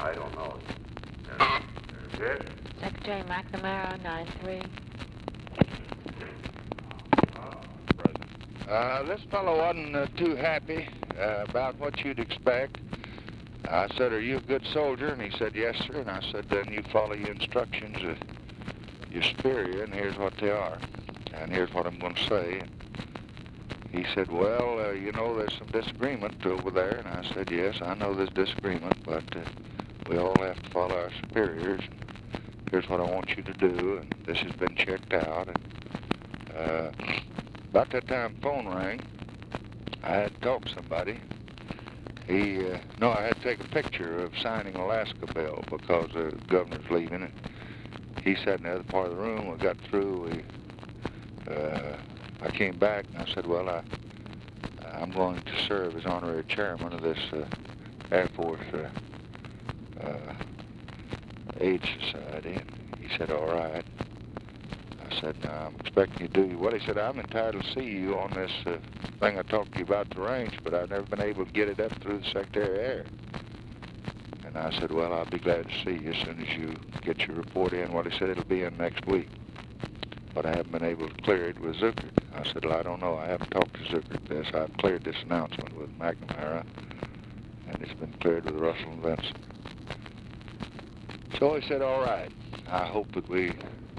I don't know. Yes? Secretary McNamara, 9-3. This fellow wasn't too happy about what you'd expect. I said, are you a good soldier? And he said, yes, sir. And I said, then you follow your instructions of your superior, and here's what they are. And here's what I'm going to say. And he said, well, you know, there's some disagreement over there. And I said, yes, I know there's disagreement, but we all have to follow our superiors. And here's what I want you to do, and this has been checked out. And about that time, phone rang. I had to talk to somebody. No, I had to take a picture of signing Alaska bill because the governor's leaving it. He sat in the other part of the room. We got through. I came back and I said, well, I'm going to serve as honorary chairman of this Air Force Aid Society. And he said, all right. I said, no, I'm expecting you to do well. He said, I'm entitled to see you on this thing I talked to you about the range, but I've never been able to get it up through the Secretary of Air. And I said, well, I'll be glad to see you as soon as you get your report in. Well, he said, it'll be in next week. But I haven't been able to clear it with Zucker. I said, well, I don't know. I haven't talked to Zucker this. I've cleared this announcement with McNamara, and it's been cleared with Russell and Vincent. So he said, all right. I hope that we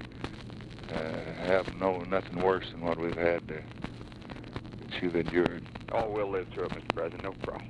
have nothing worse than what we've had that you've endured. Oh, we'll live through it, Mr. President. No problem.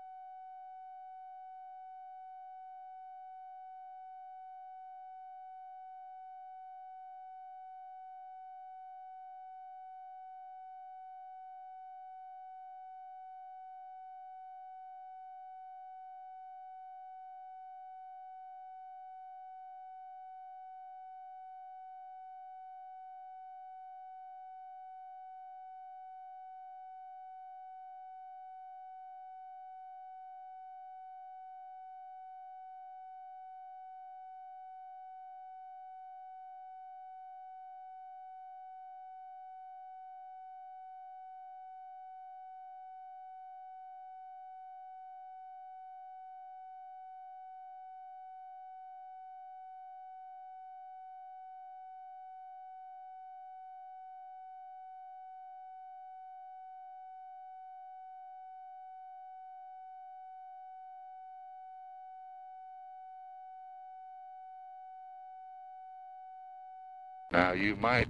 Now, you might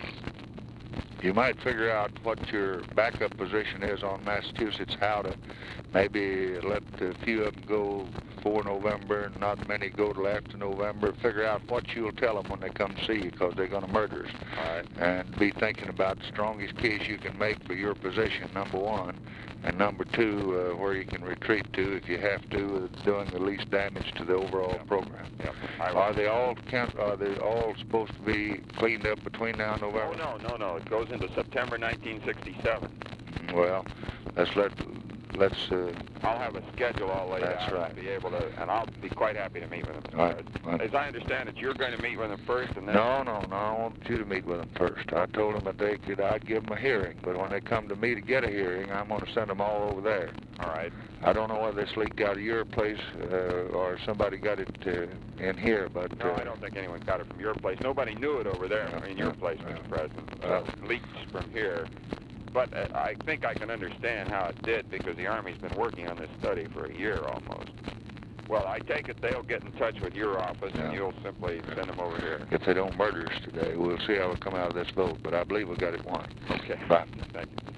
figure out what your backup position is on Massachusetts, how to maybe let a few of them go before November and not many go till after November. Figure out what you'll tell them when they come see you, because they're going to murder us. All right. And be thinking about the strongest case you can make for your position, number one. And number two, where you can retreat to if you have to, doing the least damage to the overall program. Yep. Are they all supposed to be cleaned up between now and November? Oh, no. It goes into September 1967. Well, let's. I'll have a schedule all laid out. That's right. Be able to, and I'll be quite happy to meet with them. Right. As I understand it, you're going to meet with them first, and then. No. I want you to meet with them first. I told them that I'd give them a hearing, but when they come to me to get a hearing, I'm going to send them all over there. All right. I don't know whether this leaked out of your place or somebody got it in here, but. No, I don't think anyone got it from your place. Nobody knew it over there in your place, Mr. President. It leaked from here. But I think I can understand how it did, because the Army's been working on this study for a year almost. Well, I take it they'll get in touch with your office, and you'll simply send them over here. If they don't murder us today, we'll see how we come out of this vote, but I believe we got it won. Okay. Bye. Thank you.